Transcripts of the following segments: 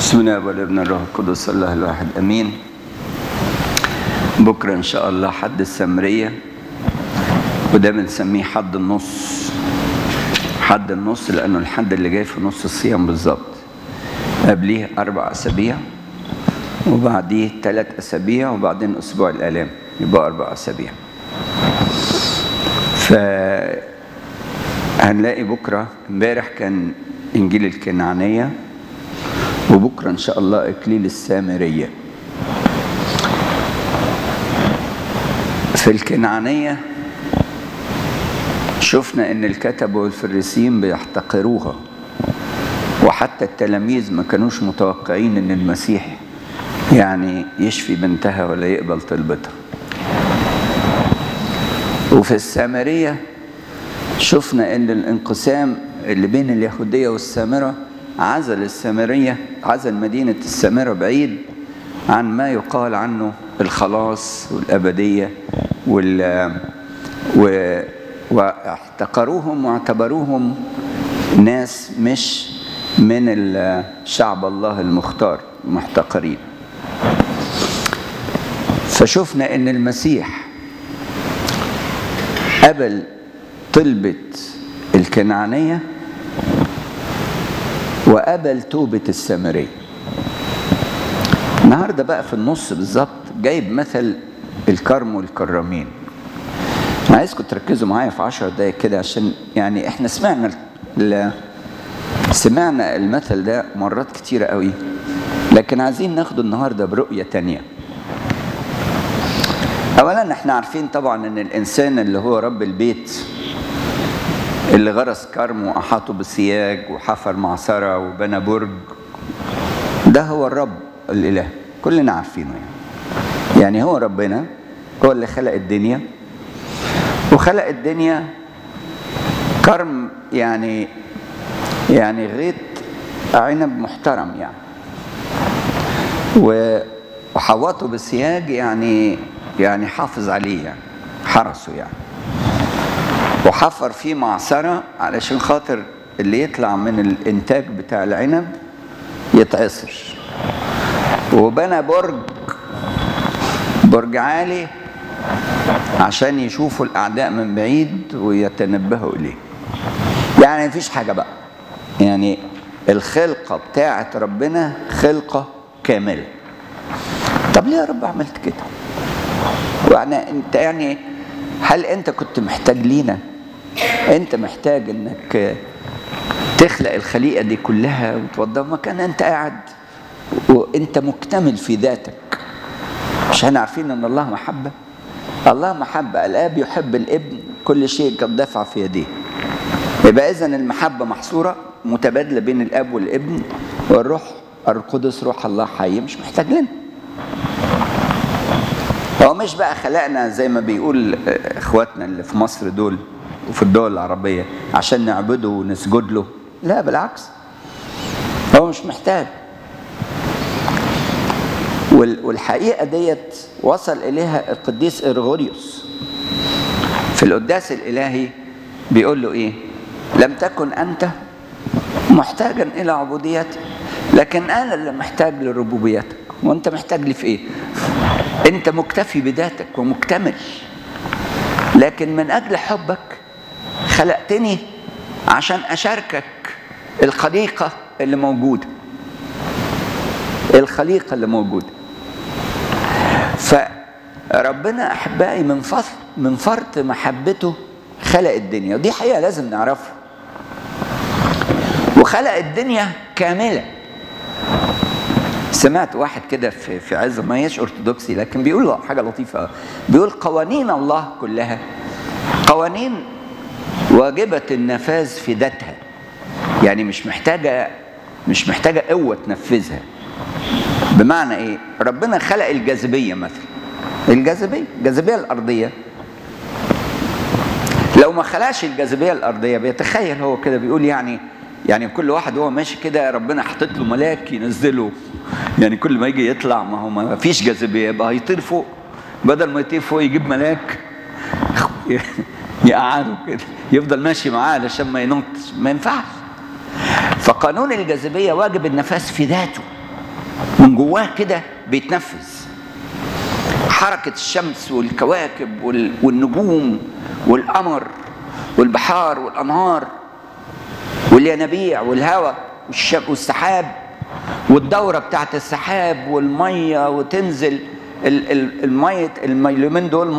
بسم الله والابن الروح القدس الله الواحد امين. بكره ان شاء الله حد السامريه، وده بنسميه حد النص. حد النص لانه الحد اللي جاي في نص الصيام بالظبط، قبليه 4 أسابيع وبعديه 3 أسابيع وبعدين اسبوع الالام، يبقى 4 أسابيع. هنلاقي بكره، امبارح كان انجيل الكنعانيه، وبكره ان شاء الله اكليل السامريه. في الكنعانيه شفنا ان الكتبة والفريسيين بيحتقروها، وحتى التلاميذ ما كانوش متوقعين ان المسيح يعني يشفي بنتها ولا يقبل طلبتها. وفي السامريه شفنا ان الانقسام اللي بين اليهوديه والسامره عزل السامريه، عزل مدينه السامره بعيد عن ما يقال عنه الخلاص والابديه واحتقروهم واعتبروهم ناس مش من الشعب الله المختار، محتقرين. فشفنا ان المسيح قبل طلبة الكنعانية وقبل توبة السامرية. النهاردة بقى في النص بالظبط جايب مثل الكرم والكرامين. أنا عايزكم تركزوا معايا في 10 دقايق كده، عشان يعني احنا سمعنا المثل ده مرات كتيرة قوي، لكن عايزين ناخده النهاردة برؤية تانية. أولا احنا عارفين طبعا ان الإنسان اللي هو رب البيت، اللي غرس كرم وأحاطه بسياج وحفر معصرة وبنى برج، ده هو الرب الإله، كلنا عارفينه. يعني هو ربنا، هو اللي خلق الدنيا، وخلق الدنيا كرم، يعني غيط عنب محترم يعني، وحوطه بالسياج، يعني حافظ عليه، يعني حرسه يعني، وحفر فيه معصرة علشان خاطر اللي يطلع من الانتاج بتاع العنب يتعصر، وبنى برج عالي عشان يشوفوا الأعداء من بعيد ويتنبهوا إليه. يعني مفيش حاجة بقى، يعني الخلقة بتاعت ربنا خلقة كاملة. طب ليه يا رب عملت كده؟ يعني هل أنت كنت محتاج لينا؟ أنت محتاج إنك تخلق الخليقة دي كلها وتوضب مكان أنت قاعد وأنت مكتمل في ذاتك؟ مش احنا عارفين إن الله محبة؟ الله محبة، الآب يحب الابن، كل شيء قد دفع في يديه. يبقى إذن المحبة محصورة متبادلة بين الآب والابن والروح القدس، روح الله حي، مش محتاج لنا. هو مش بقى خلقنا زي ما بيقول إخواتنا اللي في مصر دول وفي الدول العربية عشان نعبده ونسجد له، لا بالعكس، هو مش محتاج. والحقيقة ديت وصل إليها القديس إغريغوريوس في القداس الإلهي، بيقول له إيه؟ لم تكن أنت محتاجا إلى عبوديتي، لكن أنا اللي محتاج لربوبيتك. وأنت محتاج لي في إيه؟ أنت مكتفي بذاتك ومكتمل، لكن من أجل حبك خلقتني عشان أشاركك الخليقة اللي موجودة، الخليقة اللي موجودة. فربنا أحبائي من فرط محبته خلق الدنيا، ودي حقيقة لازم نعرفها. وخلق الدنيا كاملة. سمعت واحد كده في عز، ما هيش أرثوذكسي، لكن بيقول حاجة لطيفة، بيقول قوانين الله كلها قوانين واجبة النفاذ في ذاتها، يعني مش محتاجة قوة تنفذها. بمعنى ايه؟ ربنا خلق الجاذبية مثلا، الجاذبية الأرضية، لو ما خلقش الجاذبية الأرضية بيتخيل هو كده، بيقول يعني كل واحد هو ماشي كده ربنا حاطط له ملاك ينزله، يعني كل ما يجي يطلع ما هو ما فيش جاذبية، يبقى هيطير فوق، بدل ما يطير فوق يجيب ملاك يقعده كده يفضل ماشي معاه علشان ما ينط، ما ينفعش. فقانون الجاذبية واجب النفاذ في ذاته، من جواه كده بيتنفذ. حركة الشمس والكواكب والنجوم والقمر والبحار والأنهار والينابيع والهواء والسحاب والدورة بتاعت السحاب والمية، وتنزل المية اليومين دول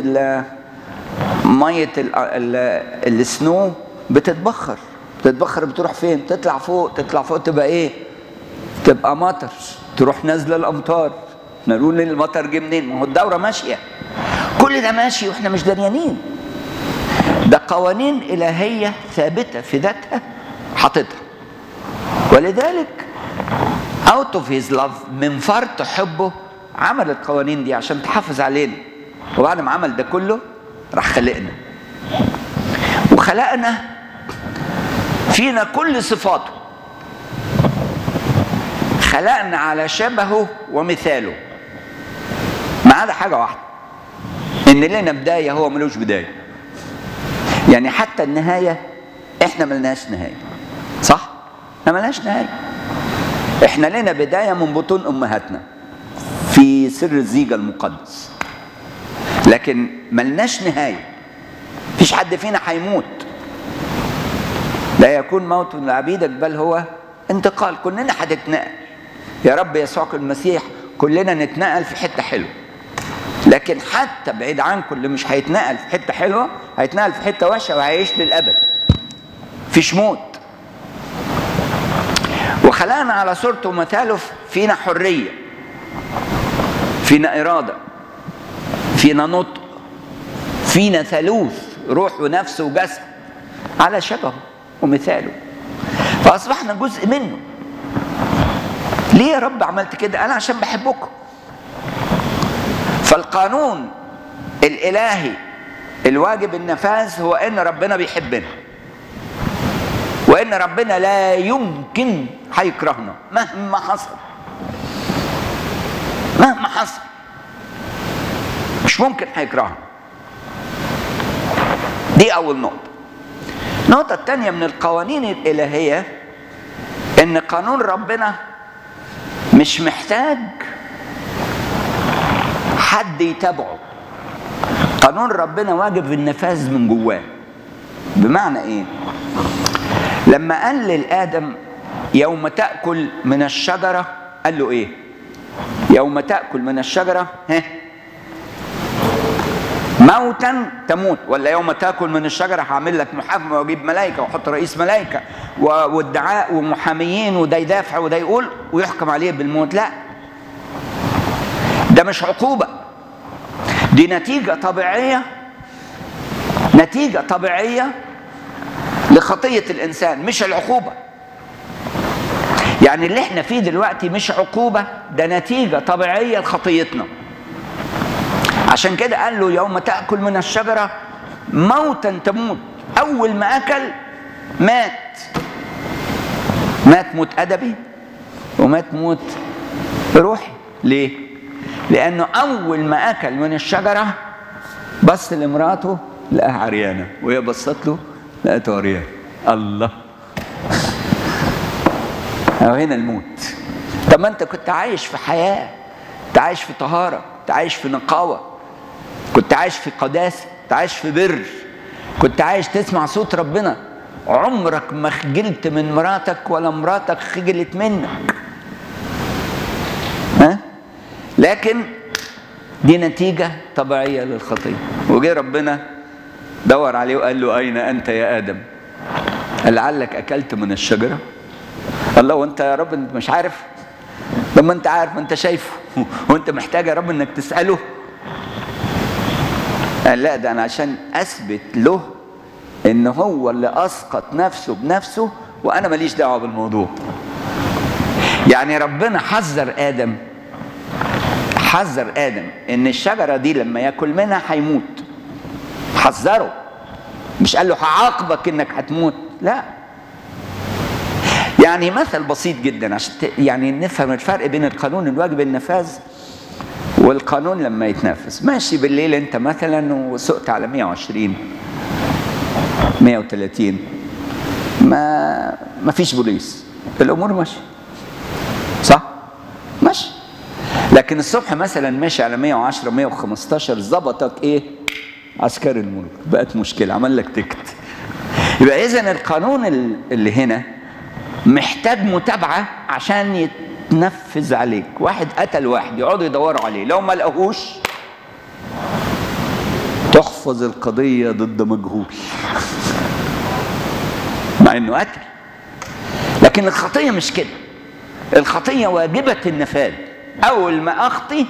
مية السنو بتتبخر بتروح فين؟ تطلع فوق تبقى ايه؟ تبقى مطر، تروح نازله الامطار. نقول المطر جه منين؟ ما هو الدوره ماشيه، كل ده ماشي واحنا مش دريانين. ده قوانين الهيه ثابته في ذاتها حاططها، ولذلك out of his love، من فرط حبه عمل القوانين دي عشان تحافظ علينا. وبعد ما عمل ده كله راح خلقنا، وخلقنا فينا كل صفاته، خلقنا على شبهه ومثاله، ما عدا حاجه واحده، ان لنا بدايه هو ملوش بدايه. يعني حتى النهايه احنا ملناش نهايه، صح؟ احنا ملناش نهايه، احنا لنا بدايه من بطون امهاتنا في سر الزيجه المقدس، لكن ملناش نهايه. مفيش حد فينا هيموت، لا يكون موت لعبيدك بل هو انتقال. كلنا هنتنقل يا رب يسوع المسيح، كلنا نتنقل في حته حلوه، لكن حتى بعيد عنكم اللي مش هيتنقل في حته حلوه هيتنقل في حته وحشه وهيعيش للابد، مفيش موت. وخلقنا على صورته ومثاله، فينا حريه، فينا اراده، فينا نطق، فينا ثالوث، روح ونفس وجسد على شبهه ومثاله، فاصبحنا جزء منه. ليه يا رب عملت كده؟ انا عشان بحبكم. فالقانون الالهي الواجب النفاذ هو ان ربنا بيحبنا، وان ربنا لا يمكن هيكرهنا مهما حصل، مهما حصل مش ممكن هيكرهنا. دي اول نقطه. النقطه الثانيه من القوانين الالهيه ان قانون ربنا مش محتاج حد يتابعه. قانون ربنا واجب النفاذ من جواه. بمعنى ايه؟ لما قال لآدم يوم تأكل من الشجرة، قال له ايه؟ يوم تأكل من الشجرة موتا تموت، ولا يوم تأكل من الشجرة هعمل لك محاكمة واجيب ملائكة واحط رئيس ملائكة وادعاء ومحاميين وده يدافع وده يقول ويحكم عليه بالموت. لا، ده مش عقوبة، دي نتيجة طبيعية لخطية الإنسان، مش العقوبة. يعني اللي احنا فيه دلوقتي مش عقوبة، ده نتيجة طبيعية لخطيتنا. عشان كده قال له يوم تأكل من الشجرة موتا تموت. أول ما أكل مات موت أدبي ومات موت روحي. ليه؟ لأنه أول ما أكل من الشجرة بص لمراته لقاها عريانة، وهي بصت له لقيته عريان. الله، هنا الموت. طب ما أنت كنت عايش في حياة، كنت عايش في طهارة، كنت عايش في نقاوة، كنت عايش في قداسة، كنت عايش في بر، كنت عايش تسمع صوت ربنا، عمرك ما خجلت من مراتك ولا مراتك خجلت منك. لكن دي نتيجة طبيعية للخطية. وجه ربنا دور عليه وقال له أين أنت يا آدم؟ لعلك أكلت من الشجرة؟ الله، وأنت يا رب أنت مش عارف؟ لما أنت عارف، ما أنت شايفه، وأنت محتاج يا رب أنك تسأله؟ قال لا، ده أنا عشان أثبت له إن هو اللي أسقط نفسه بنفسه وأنا ماليش دعوة بالموضوع. يعني ربنا حذر آدم إن الشجرة دي لما يأكل منها هيموت. حذره، مش قال له هعاقبك إنك هتموت، لا. يعني مثل بسيط جدا عشان يعني نفهم الفرق بين القانون الواجب النفاذ والقانون لما يتنفذ. ماشي بالليل انت مثلا وسقت على 120 130، ما فيش بوليس، الامور ماشيه، صح؟ ماشي. لكن الصبح مثلا ماشي على 110 115 ظبطك ايه؟ عسكري الملك، بقت مشكله، عمل لك تكت. يبقى اذا القانون اللي هنا محتاج متابعه عشان يتنفذ عليك. واحد قتل واحد، يقعدوا يدوروا عليه، لو ما لقوهوش تحفظ القضيه ضد مجهول مع انه قتل. لكن الخطيه مش كده، الخطيه واجبه النفاذ. اول ما اخطي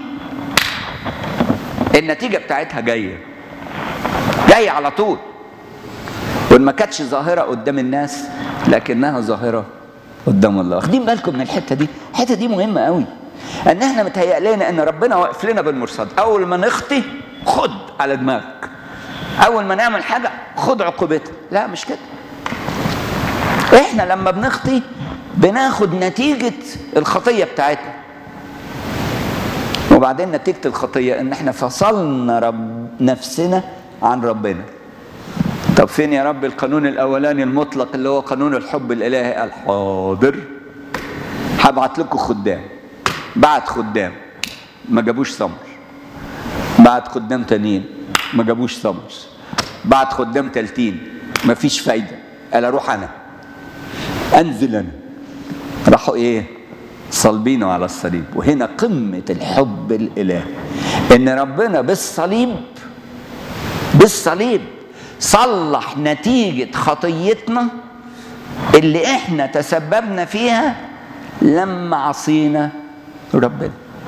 النتيجه بتاعتها جايه على طول. وان ما كانتش ظاهره قدام الناس لكنها ظاهره قدام الله. واخدين بالكم من الحته دي؟ الحته دي مهمه قوي، ان احنا متهيأ لنا ان ربنا واقف لنا بالمرصاد. اول ما نخطي خد على دماغك، اول ما نعمل حاجه خد عقوبتها. لا، مش كده. احنا لما بنخطي بناخد نتيجه الخطيه بتاعتنا، وبعدين نتيجه الخطيه ان احنا فصلنا نفسنا عن ربنا. طب فين يا رب القانون الاولاني المطلق اللي هو قانون الحب الالهي؟ قال حاضر، هبعت لكم خدام. بعت خدام ما جابوش ثمر، بعت خدام تانيين ما جابوش ثمر، بعت خدام تالتين ما فيش فايده. قال اروح انا، انزل انا. راحوا ايه؟ صلبينه على الصليب. وهنا قمه الحب الالهي، ان ربنا بالصليب صلح نتيجة خطيتنا اللي احنا تسببنا فيها لما عصينا ربنا.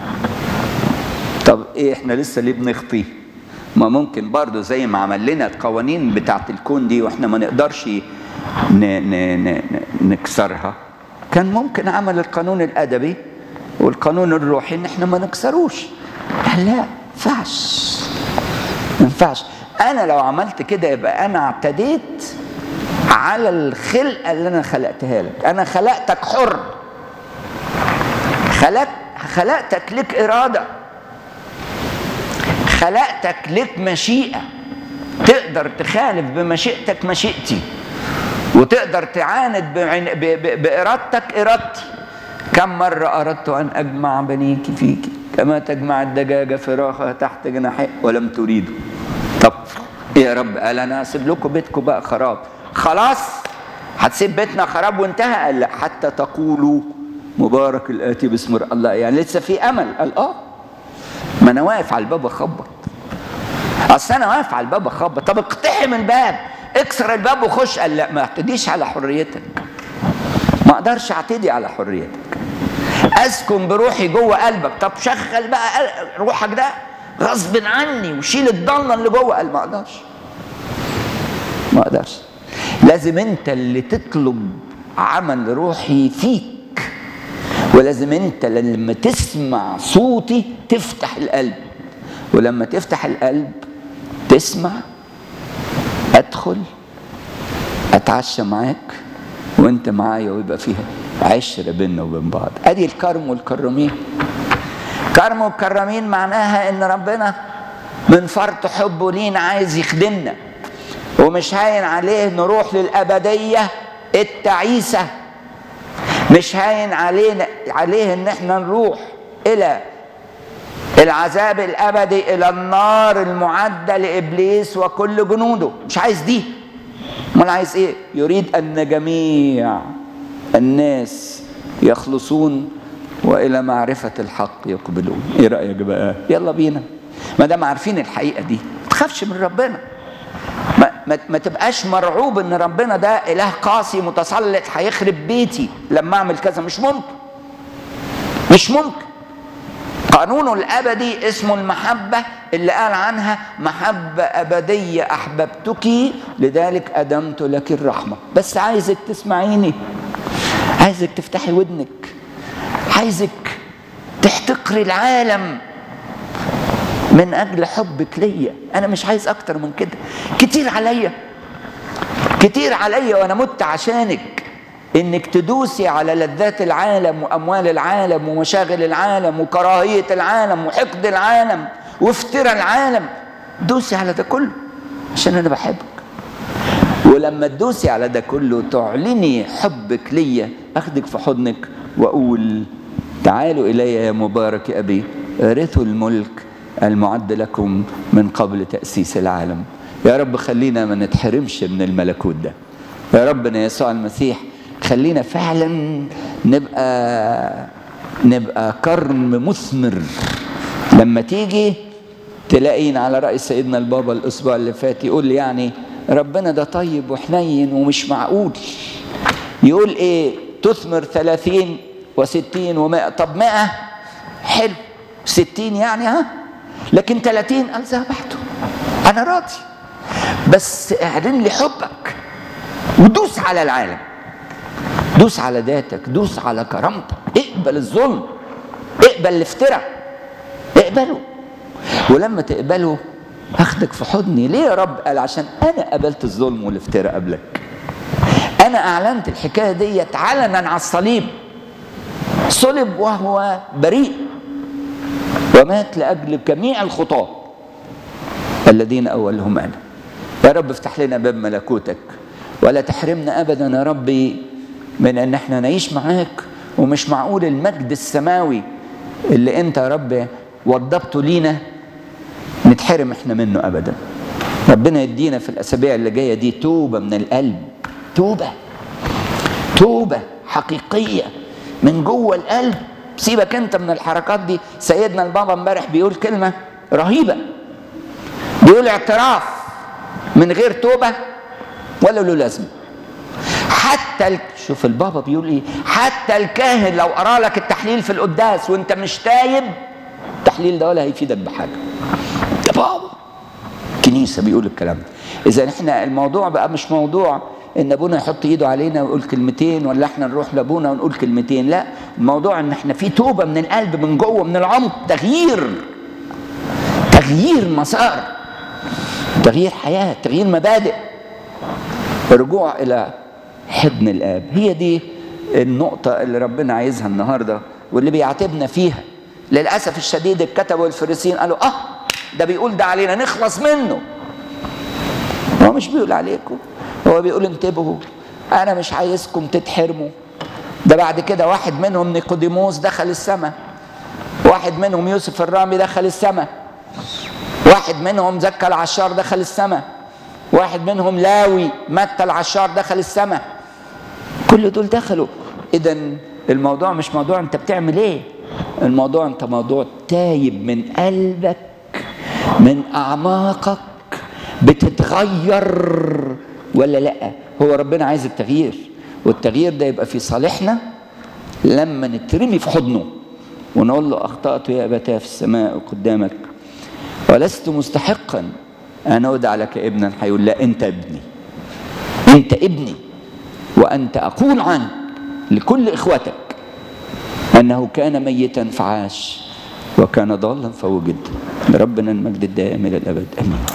طب ايه احنا لسه ليه بنخطي؟ ما ممكن برضو زي ما عمل لنا القوانين بتاعت الكون دي واحنا ما نقدرش نكسرها، كان ممكن عمل القانون الادبي والقانون الروحي ان احنا ما نكسروش. لا، ما ينفعش. أنا لو عملت كده يبقى أنا اعتديت على الخلقة اللي أنا خلقتها لك. أنا خلقتك حر، خلقتك لك إرادة، خلقتك لك مشيئة، تقدر تخالف بمشيئتك مشيئتي، وتقدر تعاند بإرادتك إرادتي. كم مرة أردت أن أجمع بنيك فيك كما تجمع الدجاجة فراخها تحت جناحها ولم تريدوا. طب يا رب قال انا هسيب لكم بيتكم بقى خراب. خلاص هتسيب بيتنا خراب وانتهى؟ قال لا، حتى تقولوا مبارك الاتي باسم الله. يعني لسه في امل. قال ما انا واقف على الباب اخبط. اصل انا واقف على الباب اخبط. طب اقتحم الباب، اكسر الباب وخش. قال لا، ما اعتديش على حريتك، ما اقدرش اعتدي على حريتك. اسكن بروحي جوه قلبك. طب شغل بقى روحك ده غصب عني وشيل الضلة اللي جوه. قال ما اقدرش. لازم انت اللي تطلب عمل روحي فيك، ولازم انت لما تسمع صوتي تفتح القلب، ولما تفتح القلب تسمع، ادخل اتعشى معاك وانت معايا، ويبقى فيها عشرة بيننا وبين بعض. ادي الكرم والكرمين. كرم والكرمين معناها ان ربنا من فرط حبه لينا عايز يخدمنا، ومش هاين عليه نروح للأبدية التعيسة. مش هاين عليه ان احنا نروح الى العذاب الابدي، الى النار المعدة لابليس وكل جنوده. مش عايز دي. امال عايز ايه؟ يريد ان جميع الناس يخلصون والى معرفة الحق يقبلون. ايه رأيك بقى؟ يلا بينا، ما دام عارفين الحقيقة دي ما تخافش من ربنا. ما تبقاش مرعوب ان ربنا ده اله قاسي متسلط هيخرب بيتي لما اعمل كذا. مش ممكن. قانونه الابدي اسمه المحبة، اللي قال عنها محبة ابدية احببتك لذلك ادمت لك الرحمة. بس عايزك تسمعيني، عايزك تفتحي ودنك، عايزك تحتقري العالم من اجل حبك ليا. انا مش عايز اكتر من كده. كتير عليا وانا مت عشانك انك تدوسي على لذات العالم واموال العالم ومشاغل العالم وكراهية العالم وحقد العالم وافتراء العالم. دوسي على ده كله عشان انا بحبك. ولما تدوسي على ده كله تعلني حبك ليا، اخدك في حضنك واقول تعالوا إلي يا مبارك أبي ارثوا الملك المعد لكم من قبل تأسيس العالم. يا رب خلينا ما نتحرمش من الملكوت ده. يا ربنا يسوع المسيح خلينا فعلا نبقى كرم مثمر. لما تيجي تلاقينا على رأي سيدنا البابا الأسبوع اللي فات يقول لي يعني ربنا ده طيب وحنين ومش معقول يقول ايه تثمر 30 و60 و100. طب 100 حلو، 60 يعني لكن 30 قال ذهبته انا راضي، بس اعلن لي حبك ودوس على العالم، دوس على ذاتك، دوس على كرامتك، اقبل الظلم، اقبل الافتراء، اقبله. ولما تقبله هاخدك في حضني. ليه يا رب؟ قال عشان انا قبلت الظلم والافتراء قبلك، انا اعلنت الحكايه ديت علنا على الصليب، صلب وهو بريء ومات لاجل جميع الخطاه الذين اولهم انا. يا رب افتح لنا باب ملكوتك، ولا تحرمنا ابدا يا ربي من ان احنا نعيش معاك. ومش معقول المجد السماوي اللي انت يا رب وضبته لينا نتحرم احنا منه ابدا. ربنا يدينا في الاسابيع اللي جايه دي توبه من القلب، توبه حقيقيه من جوه القلب. سيبك انت من الحركات دي. سيدنا البابا امبارح بيقول كلمه رهيبه، بيقول اعتراف من غير توبه ولا له لازمه. حتى شوف البابا بيقول ايه، حتى الكاهن لو قرا لك التحليل في القداس وانت مش تايب، التحليل ده ولا هيفيدك بحاجه. يا بابا كنيسه بيقول الكلام ده. اذا احنا الموضوع بقى مش موضوع ان ابونا يحط ايده علينا ويقول كلمتين، ولا احنا نروح لابونا ونقول كلمتين. لا، الموضوع ان احنا في توبه من القلب، من جوه، من العمق، تغيير مسار، تغيير حياه، تغيير مبادئ، رجوع الى حضن الاب. هي دي النقطه اللي ربنا عايزها النهارده واللي بيعاتبنا فيها. للاسف الشديد الكتبه والفريسيين قالوا ده بيقول ده علينا نخلص منه. هو مش بيقول عليكم، هو بيقول انتبهوا، انا مش عايزكم تتحرموا. ده بعد كده واحد منهم نيقوديموس دخل السماء، واحد منهم يوسف الرامي دخل السماء، واحد منهم زكا العشار دخل السماء، واحد منهم لاوي متى العشار دخل السماء. كل دول دخلوا. اذا الموضوع مش موضوع انت بتعمل ايه، الموضوع انت موضوع تايب من قلبك، من اعماقك، بتتغير ولا لا. هو ربنا عايز التغيير، والتغيير ده يبقى في صالحنا لما نترمي في حضنه ونقول له اخطأت يا ابتاه في السماء قدامك ولست مستحقا أن أدعى لك ابنا. هيقول لا، أنت ابني، أنت ابني، وأنت أقول عنك لكل إخوتك أنه كان ميتا فعاش وكان ضالا فوجد. لربنا المجد الدائم إلى الأبد، آمين.